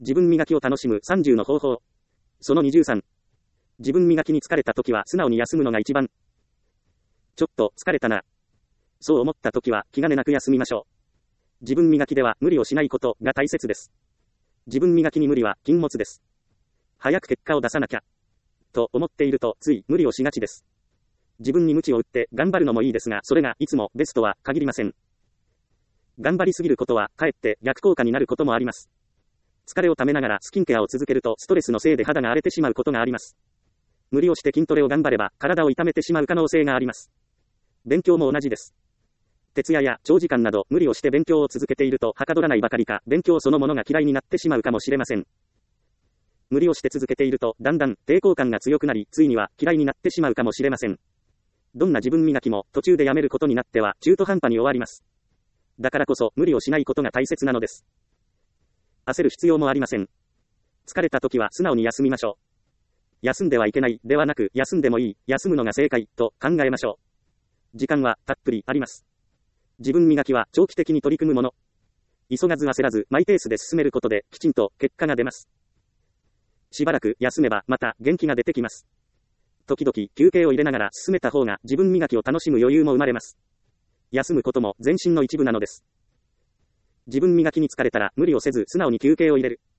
自分磨きを楽しむ30の方法。その23。自分磨きに疲れた時は素直に休むのが一番。ちょっと疲れたな。そう思った時は気兼ねなく休みましょう。自分磨きでは無理をしないことが大切です。自分磨きに無理は禁物です。早く結果を出さなきゃ。と思っているとつい無理をしがちです。自分に鞭を打って頑張るのもいいですが、それがいつもベストは限りません。頑張りすぎることはかえって逆効果になることもあります。疲れをためながらスキンケアを続けるとストレスのせいで肌が荒れてしまうことがあります。無理をして筋トレを頑張れば体を痛めてしまう可能性があります。勉強も同じです。徹夜や長時間など無理をして勉強を続けているとはかどらないばかりか勉強そのものが嫌いになってしまうかもしれません。無理をして続けているとだんだん抵抗感が強くなりついには嫌いになってしまうかもしれません。どんな自分磨きも途中でやめることになっては中途半端に終わります。だからこそ無理をしないことが大切なのです。焦る必要もありません。疲れた時は素直に休みましょう。休んではいけないではなく休んでもいい、休むのが正解と考えましょう。時間はたっぷりあります。自分磨きは長期的に取り組むもの。急がず焦らずマイペースで進めることできちんと結果が出ます。しばらく休めばまた元気が出てきます。時々休憩を入れながら進めた方が自分磨きを楽しむ余裕も生まれます。休むことも前進の一部なのです。自分磨きに疲れたら無理をせず素直に休憩を入れる。